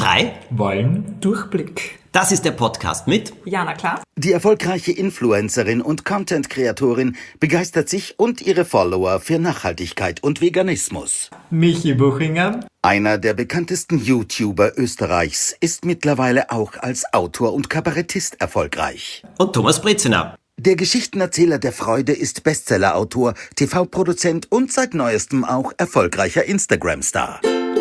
3 wollen Durchblick. Das ist der Podcast mit Jana Klaas. Die erfolgreiche Influencerin und Content-Kreatorin begeistert sich und ihre Follower für Nachhaltigkeit und Veganismus. Michi Buchinger. Einer der bekanntesten YouTuber Österreichs ist mittlerweile auch als Autor und Kabarettist erfolgreich. und Thomas Brezina. Der Geschichtenerzähler der Freude ist Bestsellerautor, TV-Produzent und seit neuestem auch erfolgreicher Instagram-Star.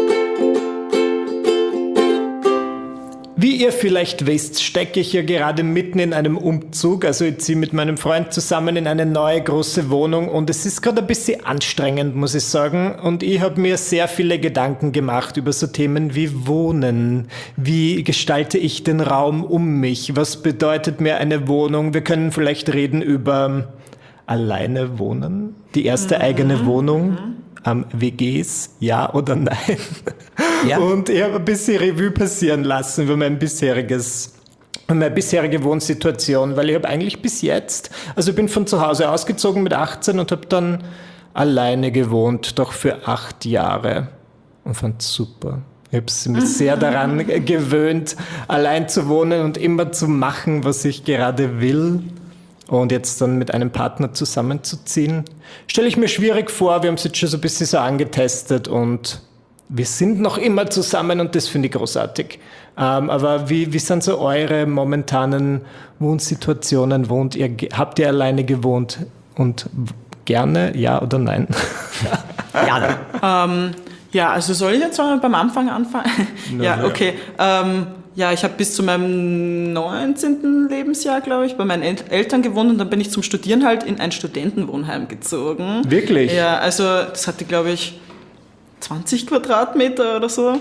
Wie ihr vielleicht wisst, stecke ich ja gerade mitten in einem Umzug. Also ich ziehe mit meinem Freund zusammen in eine neue große Wohnung und es ist gerade ein bisschen anstrengend, muss ich sagen. Und ich habe mir sehr viele Gedanken gemacht über so Themen wie Wohnen. Wie gestalte ich den Raum um mich? Was bedeutet mir eine Wohnung? Wir können vielleicht reden über alleine wohnen, die erste eigene Wohnung. WGs, ja oder nein? Ja. Und ich habe ein bisschen Revue passieren lassen über meine bisherige Wohnsituation, weil ich habe eigentlich bis jetzt, also ich bin von zu Hause ausgezogen mit 18 und habe dann alleine gewohnt, doch für 8 Jahre und fand es super. Ich habe mich sehr daran gewöhnt, allein zu wohnen und immer zu machen, was ich gerade will. Und jetzt dann mit einem Partner zusammenzuziehen, stelle ich mir schwierig vor. Wir haben es jetzt schon so ein bisschen so angetestet und wir sind noch immer zusammen und das finde ich großartig. Aber wie sind so eure momentanen Wohnsituationen? Habt ihr alleine gewohnt und gerne, ja oder nein? Ja, also soll ich jetzt mal beim Anfang anfangen? Ja, okay. Ja, ich habe bis zu meinem 19. Lebensjahr, glaube ich, bei meinen Eltern gewohnt und dann bin ich zum Studieren halt in ein Studentenwohnheim gezogen. Wirklich? Ja, also das hatte, glaube ich, 20 Quadratmeter oder so.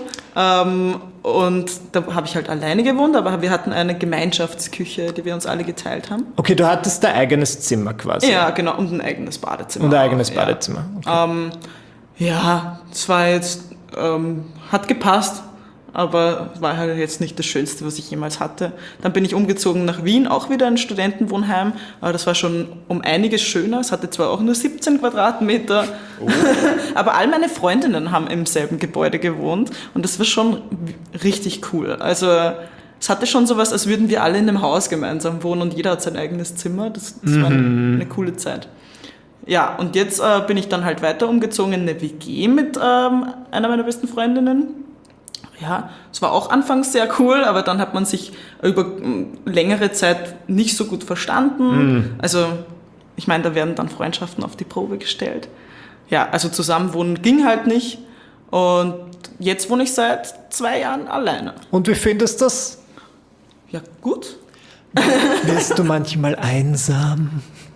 Und da habe ich halt alleine gewohnt, aber wir hatten eine Gemeinschaftsküche, die wir uns alle geteilt haben. Okay, du hattest dein eigenes Zimmer quasi. Ja, genau, und ein eigenes Badezimmer. Und ein eigenes auch, Badezimmer. Ja, Okay. ja, es war jetzt, hat gepasst. Aber war halt jetzt nicht das Schönste, was ich jemals hatte. Dann bin ich umgezogen nach Wien, auch wieder ein Studentenwohnheim. Aber das war schon um einiges schöner. Es hatte zwar auch nur 17 Quadratmeter, aber all meine Freundinnen haben im selben Gebäude gewohnt. Und das war schon richtig cool. Also es hatte schon sowas, als würden wir alle in einem Haus gemeinsam wohnen und jeder hat sein eigenes Zimmer. Das war eine coole Zeit. Ja, und jetzt bin ich dann halt weiter umgezogen in eine WG mit einer meiner besten Freundinnen. Ja, es war auch anfangs sehr cool, aber dann hat man sich über längere Zeit nicht so gut verstanden. Also, ich meine, da werden dann Freundschaften auf die Probe gestellt. Ja, also zusammenwohnen ging halt nicht. Und jetzt wohne ich seit 2 Jahren alleine. Und wie findest du das? Ja, gut. Bist du manchmal einsam?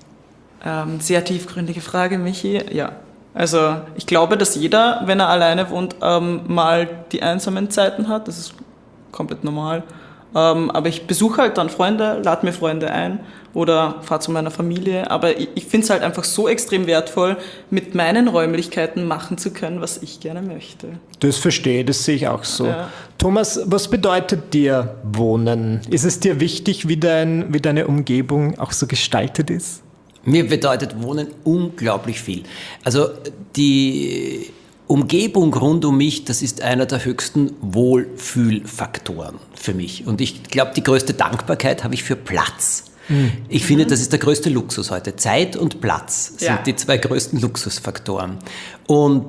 Sehr tiefgründige Frage, Michi. Ja. Also ich glaube, dass jeder, wenn er alleine wohnt, mal die einsamen Zeiten hat. Das ist komplett normal. Aber ich besuche halt dann Freunde, lade mir Freunde ein oder fahre zu meiner Familie. Aber ich finde es halt einfach so extrem wertvoll, mit meinen Räumlichkeiten machen zu können, was ich gerne möchte. Das verstehe, das sehe ich auch so. Ja. Thomas, was bedeutet dir Wohnen? Ist es dir wichtig, wie deine Umgebung auch so gestaltet ist? Mir bedeutet Wohnen unglaublich viel. Also die Umgebung rund um mich, das ist einer der höchsten Wohlfühlfaktoren für mich. Und ich glaube, die größte Dankbarkeit habe ich für Platz. Ich finde, das ist der größte Luxus heute. Zeit und Platz sind die 2 größten Luxusfaktoren. Und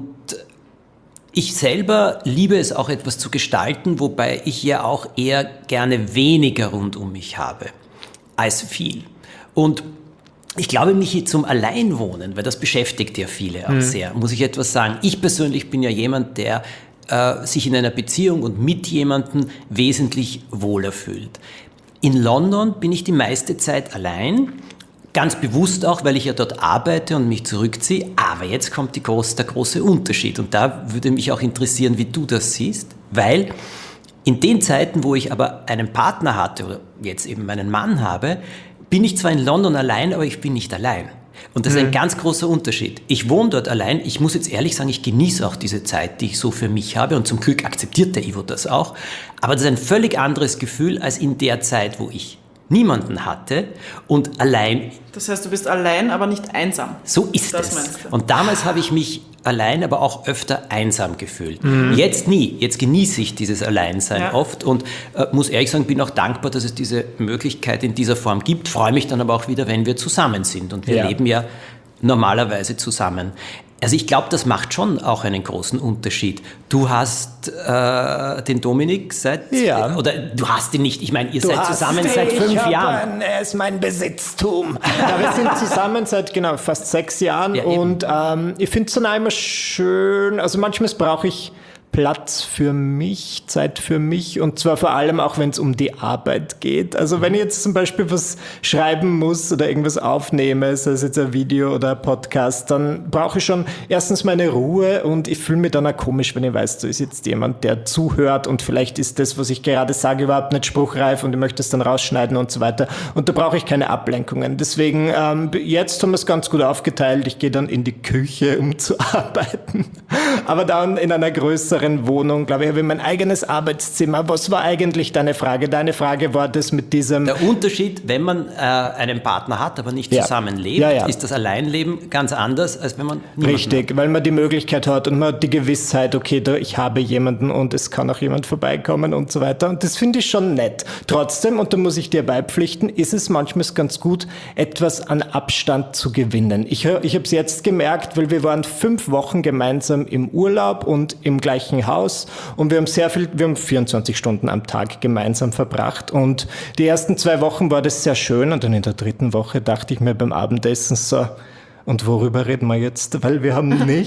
ich selber liebe es auch, etwas zu gestalten, wobei ich ja auch eher gerne weniger rund um mich habe als viel. Und ich glaube, Michi, zum Alleinwohnen, weil das beschäftigt ja viele auch sehr, muss ich etwas sagen. Ich persönlich bin ja jemand, der sich in einer Beziehung und mit jemandem wesentlich wohler fühlt. In London bin ich die meiste Zeit allein, ganz bewusst auch, weil ich ja dort arbeite und mich zurückziehe. Aber jetzt kommt der große Unterschied und da würde mich auch interessieren, wie du das siehst, weil in den Zeiten, wo ich aber einen Partner hatte oder jetzt eben meinen Mann habe, bin ich zwar in London allein, aber ich bin nicht allein. Und das ist ein ganz großer Unterschied. Ich wohne dort allein. Ich muss jetzt ehrlich sagen, ich genieße auch diese Zeit, die ich so für mich habe. Und zum Glück akzeptiert der Ivo das auch. Aber das ist ein völlig anderes Gefühl als in der Zeit, wo ich niemanden hatte und allein. Das heißt, du bist allein, aber nicht einsam. So ist Das es. meinst du? Und damals habe ich mich allein, aber auch öfter einsam gefühlt. Jetzt nie. Jetzt genieße ich dieses Alleinsein oft und muss ehrlich sagen, bin auch dankbar, dass es diese Möglichkeit in dieser Form gibt. Freue mich dann aber auch wieder, wenn wir zusammen sind. Und wir leben ja normalerweise zusammen. Also ich glaube, das macht schon auch einen großen Unterschied. Du hast den Dominik oder du hast ihn nicht, ich meine, ihr seid zusammen seit 5 Jahren. Er ist mein Besitztum. Ja, wir sind zusammen seit fast 6 Jahren und ich finde es dann auch immer schön, also manchmal brauche ich Platz für mich, Zeit für mich und zwar vor allem auch, wenn es um die Arbeit geht. Also wenn ich jetzt zum Beispiel was schreiben muss oder irgendwas aufnehme, sei es jetzt ein Video oder ein Podcast, dann brauche ich schon erstens meine Ruhe und ich fühle mich dann auch komisch, wenn ich weiß, da ist jetzt jemand, der zuhört und vielleicht ist das, was ich gerade sage, überhaupt nicht spruchreif und ich möchte es dann rausschneiden und so weiter. Und da brauche ich keine Ablenkungen. Deswegen, jetzt haben wir es ganz gut aufgeteilt. Ich gehe dann in die Küche, um zu arbeiten. Aber dann in einer größeren Wohnung, glaube ich, habe ich mein eigenes Arbeitszimmer. Was war eigentlich deine Frage? Deine Frage war das mit diesem... Der Unterschied, wenn man einen Partner hat, aber nicht zusammenlebt, ist das Alleinleben ganz anders, als wenn man niemanden Richtig, weil man die Möglichkeit hat und man hat die Gewissheit, okay, ich habe jemanden und es kann auch jemand vorbeikommen und so weiter. Und das finde ich schon nett. Trotzdem, und da muss ich dir beipflichten, ist es manchmal ganz gut, etwas an Abstand zu gewinnen. Ich habe es jetzt gemerkt, weil wir waren 5 Wochen gemeinsam im Urlaub und im gleichen Haus und wir haben 24 Stunden am Tag gemeinsam verbracht und die ersten 2 Wochen war das sehr schön und dann in der 3. Woche dachte ich mir beim Abendessen so, und worüber reden wir jetzt? Weil wir haben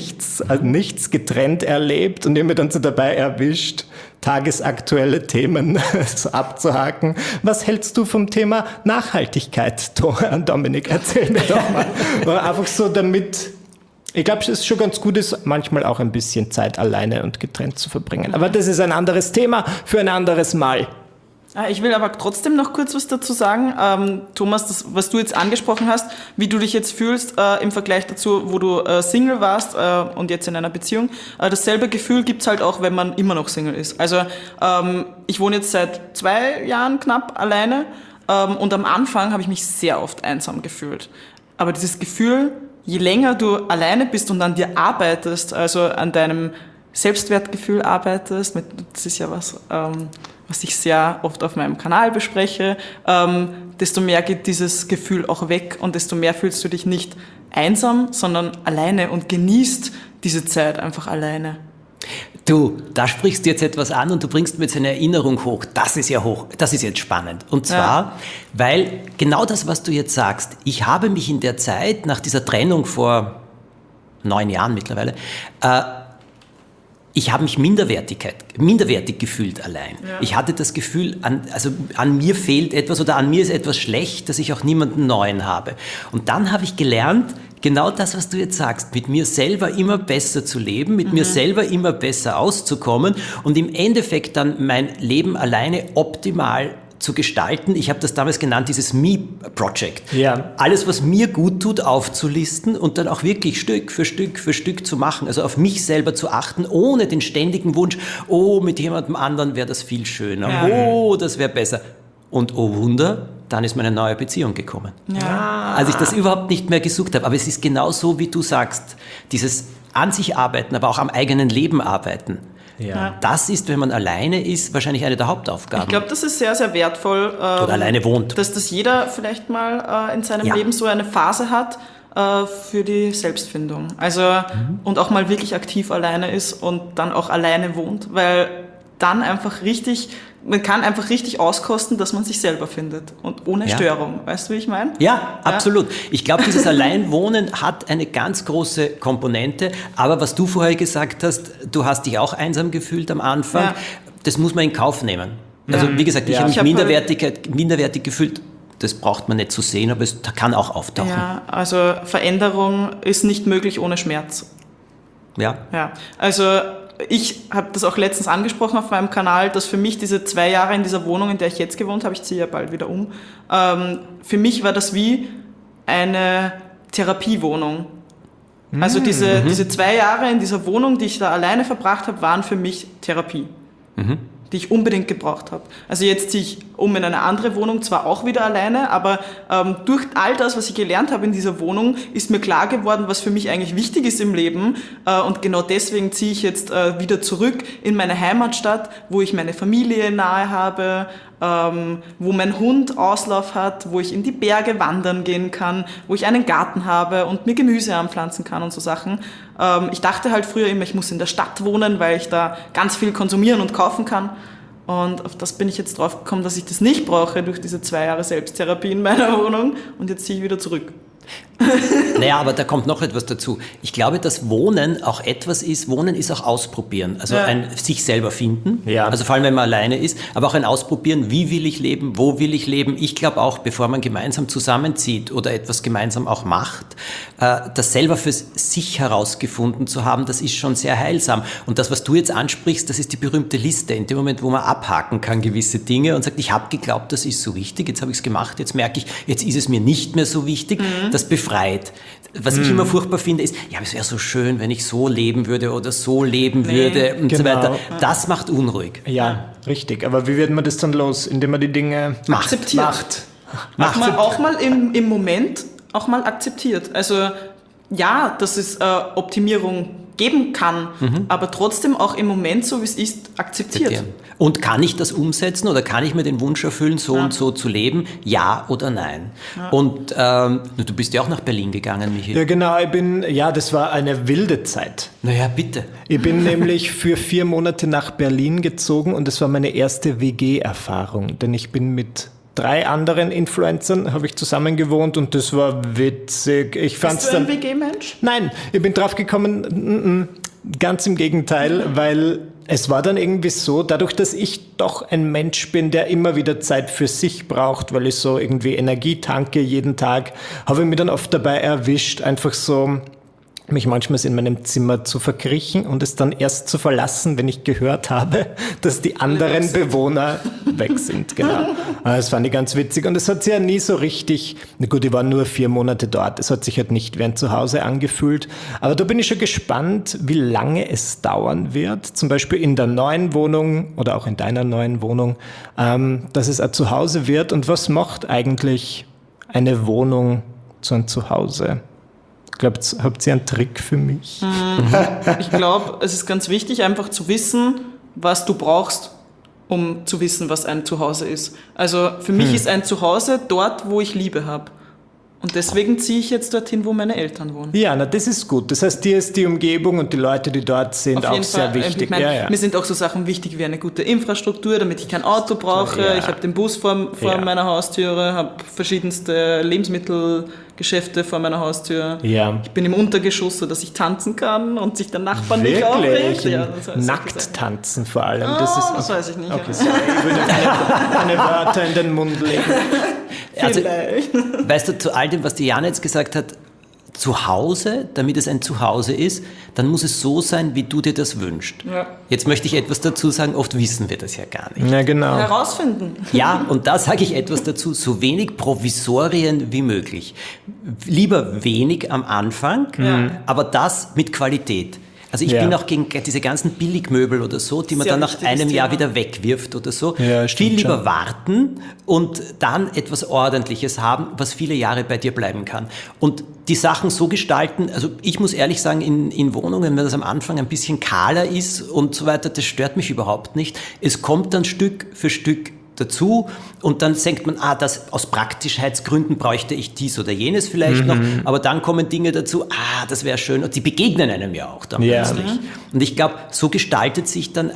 nichts getrennt erlebt und ich habe mich dann so dabei erwischt, tagesaktuelle Themen so abzuhaken. Was hältst du vom Thema Nachhaltigkeit, Dominik? Erzähl mir doch mal. Einfach so damit... Ich glaube, es ist schon ganz gut, ist manchmal auch ein bisschen Zeit alleine und getrennt zu verbringen. Aber das ist ein anderes Thema für ein anderes Mal. Ich will aber trotzdem noch kurz was dazu sagen. Thomas, das, was du jetzt angesprochen hast, wie du dich jetzt fühlst im Vergleich dazu, wo du Single warst und jetzt in einer Beziehung. Dasselbe Gefühl gibt's halt auch, wenn man immer noch Single ist. Also ich wohne jetzt seit 2 Jahren knapp alleine und am Anfang habe ich mich sehr oft einsam gefühlt. Aber dieses Gefühl... Je länger du alleine bist und an dir arbeitest, also an deinem Selbstwertgefühl arbeitest, das ist ja was ich sehr oft auf meinem Kanal bespreche, desto mehr geht dieses Gefühl auch weg und desto mehr fühlst du dich nicht einsam, sondern alleine und genießt diese Zeit einfach alleine. Du, da sprichst du jetzt etwas an und du bringst mir jetzt eine Erinnerung hoch. Das ist jetzt spannend. Und zwar, weil genau das, was du jetzt sagst, ich habe mich in der Zeit, nach dieser Trennung vor 9 Jahren mittlerweile, ich habe mich minderwertig gefühlt allein. Ja. Ich hatte das Gefühl, an mir fehlt etwas oder an mir ist etwas schlecht, dass ich auch niemanden Neuen habe. Und dann habe ich gelernt, genau das, was du jetzt sagst, mit mir selber immer besser zu leben, mit mir selber immer besser auszukommen und im Endeffekt dann mein Leben alleine optimal zu gestalten. Ich habe das damals genannt, dieses Me-Project. Ja. Alles, was mir gut tut, aufzulisten und dann auch wirklich Stück für Stück für Stück zu machen. Also auf mich selber zu achten, ohne den ständigen Wunsch, mit jemandem anderen wäre das viel schöner. Ja. Das wäre besser. Und oh Wunder, dann ist meine neue Beziehung gekommen. Ja. Als ich das überhaupt nicht mehr gesucht habe. Aber es ist genau so, wie du sagst, dieses an sich arbeiten, aber auch am eigenen Leben arbeiten. Ja. Das ist, wenn man alleine ist, wahrscheinlich eine der Hauptaufgaben. Ich glaube, das ist sehr, sehr wertvoll. Oder alleine wohnt. Dass das jeder vielleicht mal in seinem Leben so eine Phase hat für die Selbstfindung. Also, und auch mal wirklich aktiv alleine ist und dann auch alleine wohnt, weil dann man kann einfach richtig auskosten, dass man sich selber findet und ohne Störung. Weißt du, wie ich meine? Ja, absolut. Ich glaube, dieses Alleinwohnen hat eine ganz große Komponente, aber was du vorher gesagt hast, du hast dich auch einsam gefühlt am Anfang, das muss man in Kauf nehmen. Also wie gesagt, ich habe mich minderwertig gefühlt. Das braucht man nicht zu sehen, aber es kann auch auftauchen. Ja, also Veränderung ist nicht möglich ohne Schmerz. Ja. Also ich habe das auch letztens angesprochen auf meinem Kanal, dass für mich diese 2 Jahre in dieser Wohnung, in der ich jetzt gewohnt habe, ich ziehe ja bald wieder um, für mich war das wie eine Therapiewohnung. Also diese 2 Jahre in dieser Wohnung, die ich da alleine verbracht habe, waren für mich Therapie. die ich unbedingt gebraucht habe. Also jetzt ziehe ich um in eine andere Wohnung, zwar auch wieder alleine, aber durch all das, was ich gelernt habe in dieser Wohnung, ist mir klar geworden, was für mich eigentlich wichtig ist im Leben. Und genau deswegen ziehe ich jetzt wieder zurück in meine Heimatstadt, wo ich meine Familie nahe habe, wo mein Hund Auslauf hat, wo ich in die Berge wandern gehen kann, wo ich einen Garten habe und mir Gemüse anpflanzen kann und so Sachen. Ich dachte halt früher immer, ich muss in der Stadt wohnen, weil ich da ganz viel konsumieren und kaufen kann. Und auf das bin ich jetzt drauf gekommen, dass ich das nicht brauche durch diese 2 Jahre Selbsttherapie in meiner Wohnung. Und jetzt ziehe ich wieder zurück. Naja, aber da kommt noch etwas dazu. Ich glaube, dass Wohnen auch etwas ist, Wohnen ist auch Ausprobieren. Also ein sich selber finden, also vor allem, wenn man alleine ist, aber auch ein Ausprobieren, wie will ich leben, wo will ich leben. Ich glaube auch, bevor man gemeinsam zusammenzieht oder etwas gemeinsam auch macht, das selber für sich herausgefunden zu haben, das ist schon sehr heilsam. Und das, was du jetzt ansprichst, das ist die berühmte Liste. In dem Moment, wo man abhaken kann gewisse Dinge und sagt, ich habe geglaubt, das ist so wichtig, jetzt habe ich es gemacht, jetzt merke ich, jetzt ist es mir nicht mehr so wichtig. Das befreit. Was ich immer furchtbar finde, ist, ja, es wäre so schön, wenn ich so leben würde oder so leben würde und so weiter. Das macht unruhig. Ja, richtig. Aber wie wird man das dann los? Indem man die Dinge akzeptiert. Auch mal im Moment auch mal akzeptiert. Also ja, dass es Optimierung geben kann, aber trotzdem auch im Moment, so wie es ist, akzeptiert. Und kann ich das umsetzen oder kann ich mir den Wunsch erfüllen, so und so zu leben? Ja oder nein? Ja. Und du bist ja auch nach Berlin gegangen, Michi. Ja, genau. Das war eine wilde Zeit. Naja, bitte. Ich bin nämlich für 4 Monate nach Berlin gezogen und es war meine erste WG-Erfahrung, denn ich bin mit 3 anderen Influencern habe ich zusammen gewohnt und das war witzig. Bist du ein WG-Mensch? Nein, ich bin drauf gekommen, ganz im Gegenteil, weil es war dann irgendwie so, dadurch, dass ich doch ein Mensch bin, der immer wieder Zeit für sich braucht, weil ich so irgendwie Energie tanke jeden Tag, habe ich mich dann oft dabei erwischt, einfach so mich manchmal in meinem Zimmer zu verkriechen und es dann erst zu verlassen, wenn ich gehört habe, dass die anderen Bewohner weg sind. Genau. Das fand ich ganz witzig und es hat sich ja nie so richtig, na gut, ich war nur 4 Monate dort, es hat sich halt nicht wie ein Zuhause angefühlt, aber da bin ich schon gespannt, wie lange es dauern wird, zum Beispiel in der neuen Wohnung oder auch in deiner neuen Wohnung, dass es ein Zuhause wird und was macht eigentlich eine Wohnung zu einem Zuhause? Habt ihr einen Trick für mich? Ich glaube, es ist ganz wichtig, einfach zu wissen, was du brauchst, um zu wissen, was ein Zuhause ist. Also für mich ist ein Zuhause dort, wo ich Liebe habe. Und deswegen ziehe ich jetzt dorthin, wo meine Eltern wohnen. Ja, das ist gut. Das heißt, dir ist die Umgebung und die Leute, die dort sind, auch sehr wichtig. Ich meine, mir sind auch so Sachen wichtig wie eine gute Infrastruktur, damit ich kein Auto brauche. Ja. Ich habe den Bus vor meiner Haustüre, habe verschiedenste Lebensmittelgeschäfte vor meiner Haustür. Ja. Ich bin im Untergeschoss, sodass ich tanzen kann und sich der Nachbar nicht aufregt. Ja, nackt tanzen vor allem. Das weiß ich nicht. Okay, sorry. Ich würde keine Wörter in den Mund legen. Also, weißt du, zu all dem, was die Jana jetzt gesagt hat, zu Hause, damit es ein Zuhause ist, dann muss es so sein, wie du dir das wünschst. Ja. Jetzt möchte ich etwas dazu sagen, oft wissen wir das ja gar nicht. Ja, genau. Herausfinden. Ja, und da sage ich etwas dazu, so wenig Provisorien wie möglich. Lieber wenig am Anfang, aber das mit Qualität. Also ich bin auch gegen diese ganzen Billigmöbel oder so, die man dann nach einem Jahr wieder wegwirft oder so. Ja, viel lieber warten und dann etwas Ordentliches haben, was viele Jahre bei dir bleiben kann. Und die Sachen so gestalten, also ich muss ehrlich sagen, in Wohnungen, wenn das am Anfang ein bisschen kahler ist und so weiter, das stört mich überhaupt nicht. Es kommt dann Stück für Stück dazu und dann denkt man, das aus Praktischheitsgründen bräuchte ich dies oder jenes vielleicht noch, aber dann kommen Dinge dazu, das wäre schön und die begegnen einem ja auch dann plötzlich. Und ich glaube, so gestaltet sich dann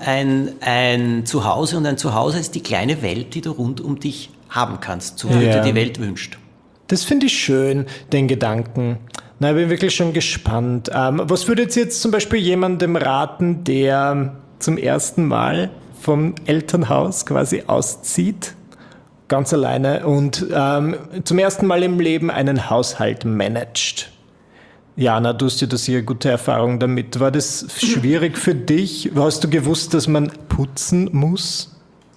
ein Zuhause und ein Zuhause ist die kleine Welt, die du rund um dich haben kannst, so wie du dir die Welt wünscht. Das finde ich schön, den Gedanken. Ich bin wirklich schon gespannt. Was würdet ihr jetzt zum Beispiel jemandem raten, der zum ersten Mal vom Elternhaus quasi auszieht, ganz alleine und zum ersten Mal im Leben einen Haushalt managt? Jana, du hast ja da sehr gute Erfahrung damit. War das schwierig für dich? Hast du gewusst, dass man putzen muss?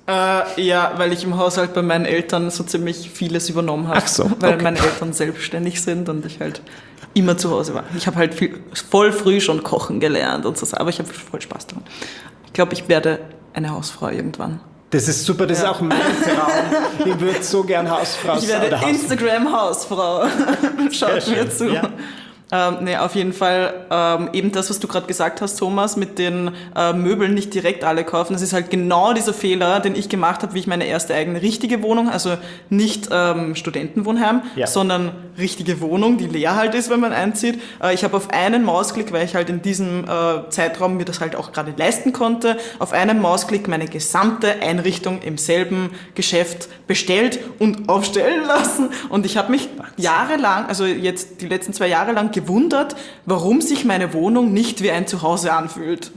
Ja, weil ich im Haushalt bei meinen Eltern so ziemlich vieles übernommen habe. Ach so, okay. Weil meine Eltern selbstständig sind und ich halt immer zu Hause war. Ich habe halt voll früh schon kochen gelernt und so, aber ich habe voll Spaß daran. Ich glaube, ich werde eine Hausfrau irgendwann. Das ist super, das ist auch mein Traum. Ich würde so gern Hausfrau sein. Ich werde Instagram-Hausfrau. Schaut mir zu. Ja. Nee, auf jeden Fall eben das, was du gerade gesagt hast, Thomas, mit den Möbeln nicht direkt alle kaufen. Das ist halt genau dieser Fehler, den ich gemacht habe, wie ich meine erste eigene richtige Wohnung, also nicht Studentenwohnheim, sondern richtige Wohnung, die leer halt ist, wenn man einzieht. Ich habe auf einen Mausklick, weil ich halt in diesem Zeitraum mir das halt auch gerade leisten konnte, auf einen Mausklick meine gesamte Einrichtung im selben Geschäft bestellt und aufstellen lassen. Und ich habe mich jahrelang, also jetzt die letzten 2 Jahre lang gewundert, warum sich meine Wohnung nicht wie ein Zuhause anfühlt.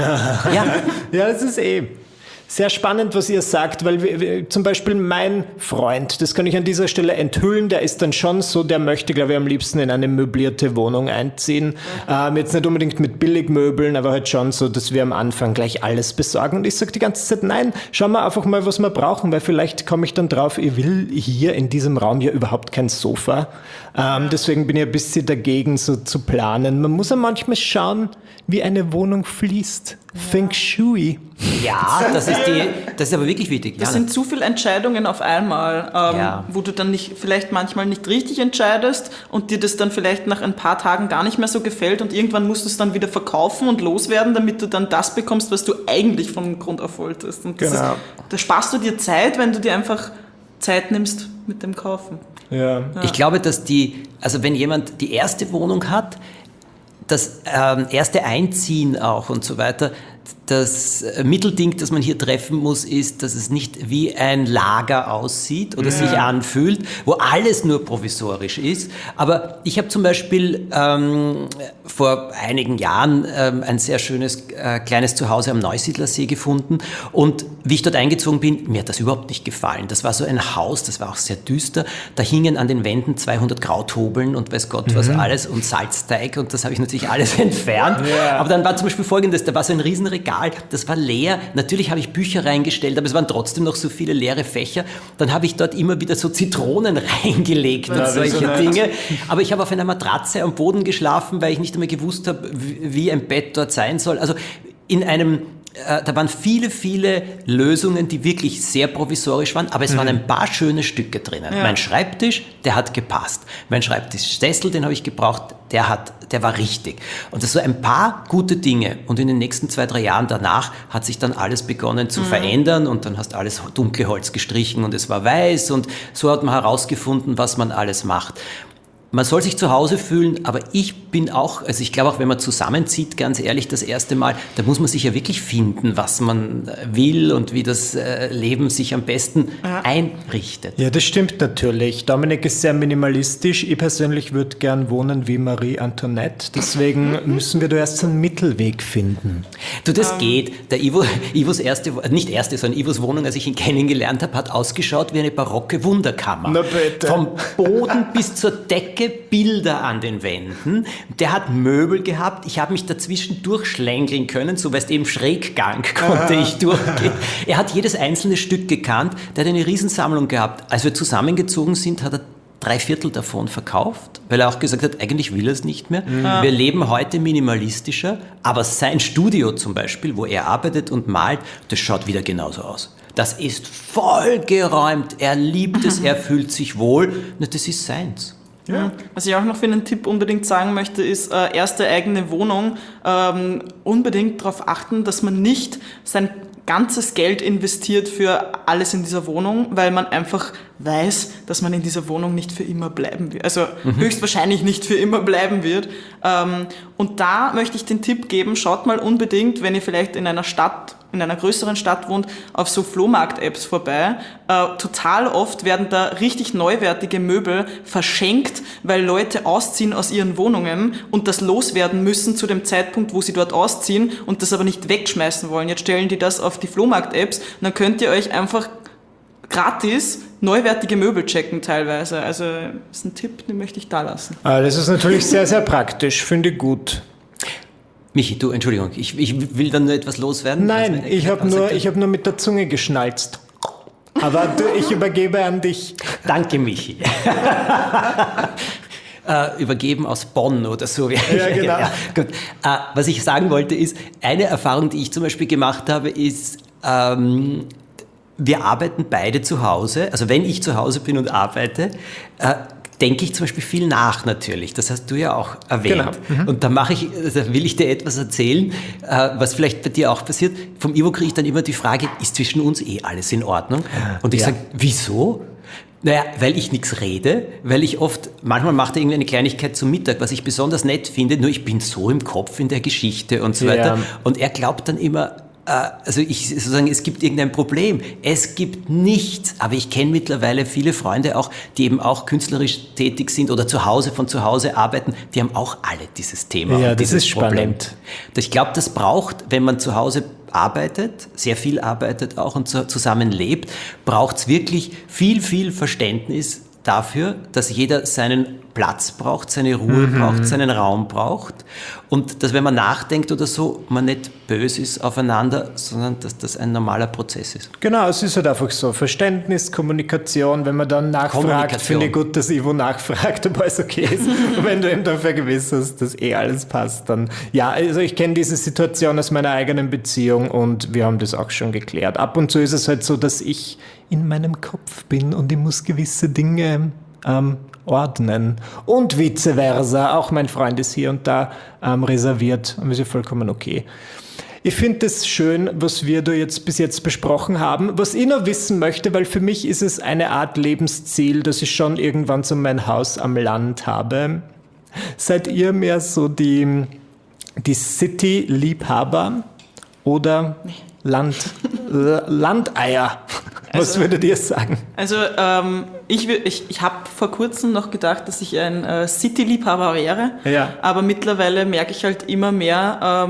Ja, das ist sehr spannend, was ihr sagt, weil zum Beispiel mein Freund, das kann ich an dieser Stelle enthüllen, der ist dann schon so, der möchte, glaube ich, am liebsten in eine möblierte Wohnung einziehen. Jetzt nicht unbedingt mit Billigmöbeln, aber halt schon so, dass wir am Anfang gleich alles besorgen. Und ich sage die ganze Zeit, nein, schauen wir einfach mal, was wir brauchen, weil vielleicht komme ich dann drauf, ich will hier in diesem Raum ja überhaupt kein Sofa. Deswegen bin ich ein bisschen dagegen, so zu planen. Man muss ja manchmal schauen, wie eine Wohnung fließt. Feng Shui. Ja, das ist aber wirklich wichtig. Das sind zu viele Entscheidungen auf einmal, wo du dann vielleicht manchmal nicht richtig entscheidest und dir das dann vielleicht nach ein paar Tagen gar nicht mehr so gefällt und irgendwann musst du es dann wieder verkaufen und loswerden, damit du dann das bekommst, was du eigentlich von Grund auf wolltest. Und da sparst du dir Zeit, wenn du dir einfach Zeit nimmst mit dem Kaufen. Ja. Ich glaube, dass wenn jemand die erste Wohnung hat, das erste Einziehen auch und so weiter, das Mittelding, das man hier treffen muss, ist, dass es nicht wie ein Lager aussieht oder sich anfühlt, wo alles nur provisorisch ist. Aber ich habe zum Beispiel vor einigen Jahren ein sehr schönes kleines Zuhause am Neusiedlersee gefunden und wie ich dort eingezogen bin, mir hat das überhaupt nicht gefallen. Das war so ein Haus, das war auch sehr düster. Da hingen an den Wänden 200 Krauthobeln und weiß Gott was alles und Salzteig und das habe ich natürlich alles entfernt. Ja. Aber dann war zum Beispiel Folgendes, da war so ein Riesenregal, das war leer. Natürlich habe ich Bücher reingestellt, aber es waren trotzdem noch so viele leere Fächer. Dann habe ich dort immer wieder so Zitronen reingelegt und solche Dinge. Aber ich habe auf einer Matratze am Boden geschlafen, weil ich nicht einmal gewusst habe, wie ein Bett dort sein soll. Also da waren viele, viele Lösungen, die wirklich sehr provisorisch waren, aber es waren ein paar schöne Stücke drinnen. Ja. Mein Schreibtisch, der hat gepasst. Mein Schreibtischsessel, den habe ich gebraucht, der war richtig. Und das so ein paar gute Dinge. Und in den nächsten 2-3 Jahren danach hat sich dann alles begonnen zu verändern und dann hast alles dunkle Holz gestrichen und es war weiß und so hat man herausgefunden, was man alles macht. Man soll sich zu Hause fühlen, aber ich glaube auch, wenn man zusammenzieht, ganz ehrlich, das erste Mal, da muss man sich ja wirklich finden, was man will und wie das Leben sich am besten einrichtet. Ja, das stimmt natürlich. Dominik ist sehr minimalistisch. Ich persönlich würde gern wohnen wie Marie Antoinette. Deswegen müssen wir da erst einen Mittelweg finden. Du, das geht. Der Ivos Ivos Wohnung, als ich ihn kennengelernt habe, hat ausgeschaut wie eine barocke Wunderkammer. Na bitte. Vom Boden bis zur Decke Bilder an den Wänden. Der hat Möbel gehabt. Ich habe mich dazwischen durchschlängeln können. So, weißt, im Schräggang konnte ich durchgehen. Er hat jedes einzelne Stück gekannt. Der hat eine Riesensammlung gehabt. Als wir zusammengezogen sind, hat er 3/4 davon verkauft, weil er auch gesagt hat, eigentlich will er es nicht mehr. Wir leben heute minimalistischer, aber sein Studio zum Beispiel, wo er arbeitet und malt, das schaut wieder genauso aus. Das ist vollgeräumt. Er liebt es, er fühlt sich wohl. Das ist seins. Ja. Was ich auch noch für einen Tipp unbedingt sagen möchte, ist, erste eigene Wohnung, unbedingt darauf achten, dass man nicht sein ganzes Geld investiert für alles in dieser Wohnung, weil man einfach weiß, dass man in dieser Wohnung nicht für immer bleiben wird. Also höchstwahrscheinlich nicht für immer bleiben wird. Und da möchte ich den Tipp geben, schaut mal unbedingt, wenn ihr vielleicht in einer größeren Stadt wohnt, auf so Flohmarkt-Apps vorbei. Total oft werden da richtig neuwertige Möbel verschenkt, weil Leute ausziehen aus ihren Wohnungen und das loswerden müssen zu dem Zeitpunkt, wo sie dort ausziehen und das aber nicht wegschmeißen wollen. Jetzt stellen die das auf die Flohmarkt-Apps und dann könnt ihr euch einfach gratis neuwertige Möbel checken teilweise. Also das ist ein Tipp, den möchte ich da lassen. Das ist natürlich sehr, sehr praktisch. Finde ich gut. Michi, du, Entschuldigung, ich will dann nur etwas loswerden. Nein, ich habe nur mit der Zunge geschnalzt. Aber ich übergebe an dich. Danke, Michi. Übergeben aus Bonn oder so. Ja, genau. Ja, gut. Was ich sagen wollte ist, eine Erfahrung, die ich zum Beispiel gemacht habe, ist, wir arbeiten beide zu Hause. Also wenn ich zu Hause bin und arbeite, denke ich zum Beispiel viel nach natürlich. Das hast du ja auch erwähnt. Genau. Und da will ich dir etwas erzählen, was vielleicht bei dir auch passiert. Vom Ivo kriege ich dann immer die Frage, ist zwischen uns alles in Ordnung? Und ich sage, wieso? Naja, weil ich nichts rede, weil ich manchmal macht er irgendeine Kleinigkeit zum Mittag, was ich besonders nett finde, nur ich bin so im Kopf in der Geschichte und so weiter. Und er glaubt dann immer, es gibt irgendein Problem. Es gibt nichts. Aber ich kenne mittlerweile viele Freunde auch, die eben auch künstlerisch tätig sind oder von zu Hause arbeiten. Die haben auch alle dieses Thema. Ja, und das dieses ist spannend. Problem. Ich glaube, das braucht, wenn man zu Hause arbeitet, sehr viel arbeitet auch und zusammen lebt, braucht es wirklich viel, viel Verständnis dafür, dass jeder seinen Platz braucht, seine Ruhe braucht, seinen Raum braucht und dass, wenn man nachdenkt oder so, man nicht böse ist aufeinander, sondern dass das ein normaler Prozess ist. Genau, es ist halt einfach so. Verständnis, Kommunikation, wenn man dann nachfragt, finde ich gut, dass Ivo nachfragt, ob alles okay ist. Und wenn du ihm dann vergewisserst, dass alles passt, dann ja, also ich kenne diese Situation aus meiner eigenen Beziehung und wir haben das auch schon geklärt. Ab und zu ist es halt so, dass ich in meinem Kopf bin und ich muss gewisse Dinge ordnen. Und vice versa. Auch mein Freund ist hier und da reserviert. Und das ist ja vollkommen okay. Ich finde es schön, was wir da jetzt bis jetzt besprochen haben. Was ich noch wissen möchte, weil für mich ist es eine Art Lebensziel, dass ich schon irgendwann so mein Haus am Land habe. Seid ihr mehr so die City-Liebhaber oder Landeier? Was würdet ihr sagen? Also ich habe vor kurzem noch gedacht, dass ich ein City-Liebhaber wäre, aber mittlerweile merke ich halt immer mehr,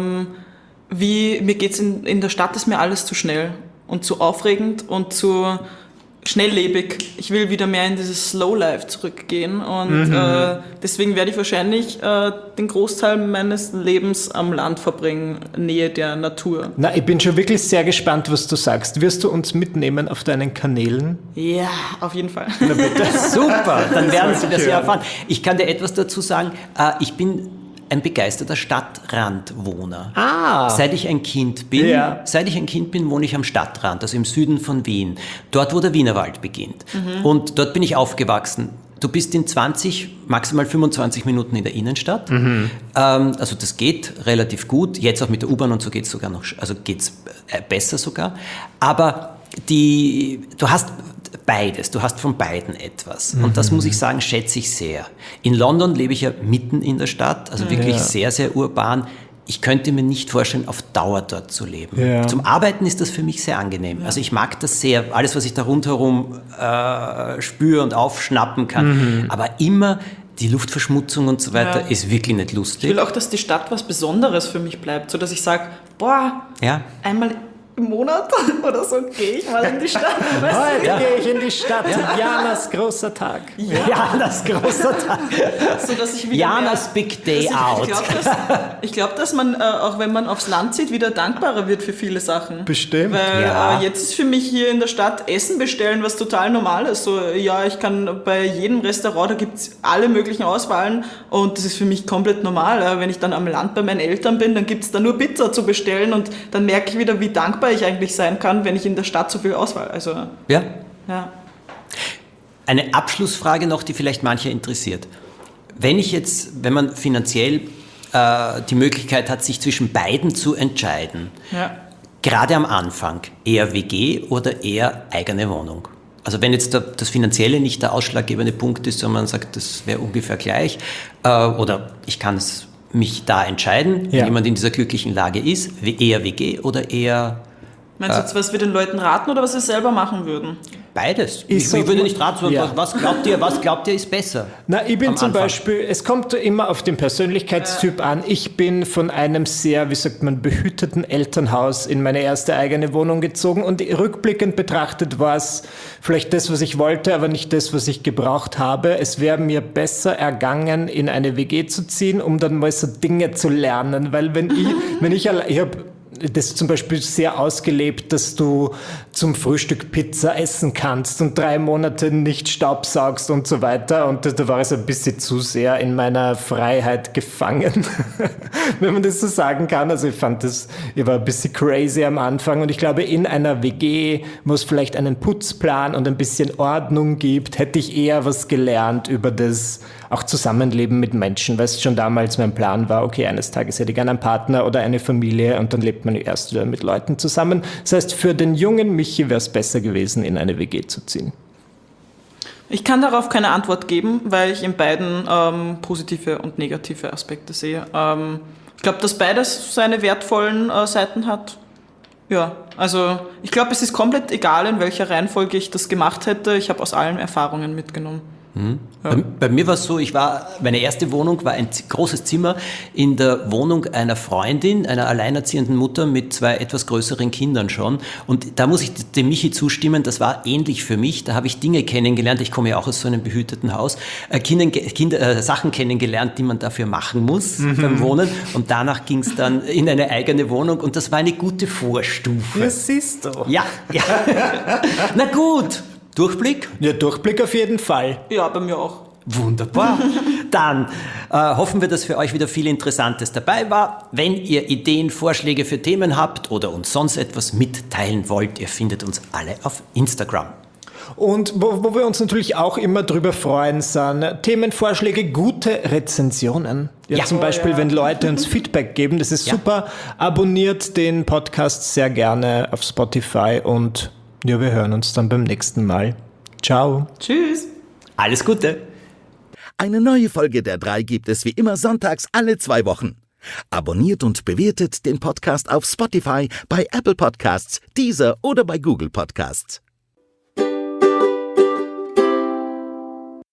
mir geht's in der Stadt ist mir alles zu schnell und zu aufregend und zu schnelllebig. Ich will wieder mehr in dieses Slow Life zurückgehen und deswegen werde ich wahrscheinlich den Großteil meines Lebens am Land verbringen, Nähe der Natur. Na, ich bin schon wirklich sehr gespannt, was du sagst. Wirst du uns mitnehmen auf deinen Kanälen? Ja, auf jeden Fall. Na bitte. Super, dann werden Sie das ja erfahren. Ich kann dir etwas dazu sagen. Ich bin ein begeisterter Stadtrandwohner. Seit ich ein Kind bin, wohne ich am Stadtrand, also im Süden von Wien. Dort, wo der Wienerwald beginnt. Und dort bin ich aufgewachsen. Du bist in 20, maximal 25 Minuten in der Innenstadt. Also das geht relativ gut. Jetzt auch mit der U-Bahn und so geht es sogar noch, also geht's besser sogar. Aber du hast beides, du hast von beiden etwas. Und das muss ich sagen, schätze ich sehr. In London lebe ich ja mitten in der Stadt, also wirklich sehr, sehr urban. Ich könnte mir nicht vorstellen, auf Dauer dort zu leben. Ja. Zum Arbeiten ist das für mich sehr angenehm. Ja. Also ich mag das sehr, alles, was ich da rundherum spüre und aufschnappen kann. Aber immer die Luftverschmutzung und so weiter ist wirklich nicht lustig. Ich will auch, dass die Stadt was Besonderes für mich bleibt, sodass ich sage, einmal im Monat oder so gehe ich mal in die Stadt. Heute gehe ich in die Stadt. Janas großer Tag. Janas großer Tag. So, dass ich wieder Janas Big Day Out. Ich glaube, dass man, auch wenn man aufs Land zieht, wieder dankbarer wird für viele Sachen. Bestimmt. Weil jetzt ist für mich hier in der Stadt Essen bestellen was total normal ist. So, ich kann bei jedem Restaurant, da gibt es alle möglichen Auswahlen und das ist für mich komplett normal. Wenn ich dann am Land bei meinen Eltern bin, dann gibt es da nur Pizza zu bestellen und dann merke ich wieder, wie dankbar ich eigentlich sein kann, wenn ich in der Stadt so viel Auswahl. Also, ja. Eine Abschlussfrage noch, die vielleicht manche interessiert. Wenn man finanziell die Möglichkeit hat, sich zwischen beiden zu entscheiden, gerade am Anfang, eher WG oder eher eigene Wohnung? Also wenn jetzt das Finanzielle nicht der ausschlaggebende Punkt ist, sondern man sagt, das wäre ungefähr gleich, oder ich kann mich da entscheiden, wenn jemand in dieser glücklichen Lage ist, eher WG oder eher... Meinst du jetzt, was wir den Leuten raten oder was wir selber machen würden? Beides. Ich würde nicht raten, sondern was glaubt ihr ist besser? Na, ich bin zum Beispiel, es kommt immer auf den Persönlichkeitstyp an. Ich bin von einem sehr, behüteten Elternhaus in meine erste eigene Wohnung gezogen und rückblickend betrachtet war es vielleicht das, was ich wollte, aber nicht das, was ich gebraucht habe. Es wäre mir besser ergangen, in eine WG zu ziehen, um dann mal so Dinge zu lernen, weil ich habe das zum Beispiel sehr ausgelebt, dass du zum Frühstück Pizza essen kannst und 3 Monate nicht staubsaugst und so weiter. Und da war es ein bisschen zu sehr in meiner Freiheit gefangen, wenn man das so sagen kann. Also ich war ein bisschen crazy am Anfang und ich glaube, in einer WG, wo es vielleicht einen Putzplan und ein bisschen Ordnung gibt, hätte ich eher was gelernt über das auch Zusammenleben mit Menschen, weil es schon damals mein Plan war, okay, eines Tages hätte ich gerne einen Partner oder eine Familie und dann lebt man erst wieder mit Leuten zusammen. Das heißt, für den jungen Michi wäre es besser gewesen, in eine WG zu ziehen. Ich kann darauf keine Antwort geben, weil ich in beiden positive und negative Aspekte sehe. Ich glaube, dass beides seine wertvollen Seiten hat. Ja, also ich glaube, es ist komplett egal, in welcher Reihenfolge ich das gemacht hätte. Ich habe aus allen Erfahrungen mitgenommen. Ja. Bei mir war es so, meine erste Wohnung war ein großes Zimmer in der Wohnung einer Freundin, einer alleinerziehenden Mutter mit 2 etwas größeren Kindern schon. Und da muss ich dem Michi zustimmen, das war ähnlich für mich. Da habe ich Dinge kennengelernt, ich komme ja auch aus so einem behüteten Haus, Sachen kennengelernt, die man dafür machen muss beim Wohnen. Und danach ging es dann in eine eigene Wohnung und das war eine gute Vorstufe. Das siehst du. Ja. Na gut. Durchblick? Ja, Durchblick auf jeden Fall. Ja, bei mir auch. Wunderbar. Dann hoffen wir, dass für euch wieder viel Interessantes dabei war. Wenn ihr Ideen, Vorschläge für Themen habt oder uns sonst etwas mitteilen wollt, ihr findet uns alle auf Instagram. Und wo wir uns natürlich auch immer drüber freuen, sind Themenvorschläge, gute Rezensionen. Ja, zum Beispiel, wenn Leute uns Feedback geben, das ist super. Abonniert den Podcast sehr gerne auf Spotify und ja, wir hören uns dann beim nächsten Mal. Ciao. Tschüss. Alles Gute. Eine neue Folge der 3 gibt es wie immer sonntags alle 2 Wochen. Abonniert und bewertet den Podcast auf Spotify, bei Apple Podcasts, Deezer oder bei Google Podcasts.